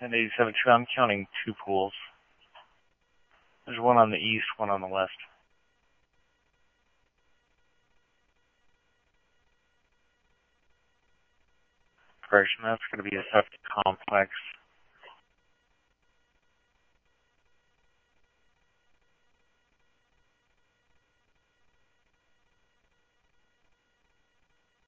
And 87 2, I'm counting 2 pools. There's one on the east, one on the west. Correction, that's going to be a septic complex.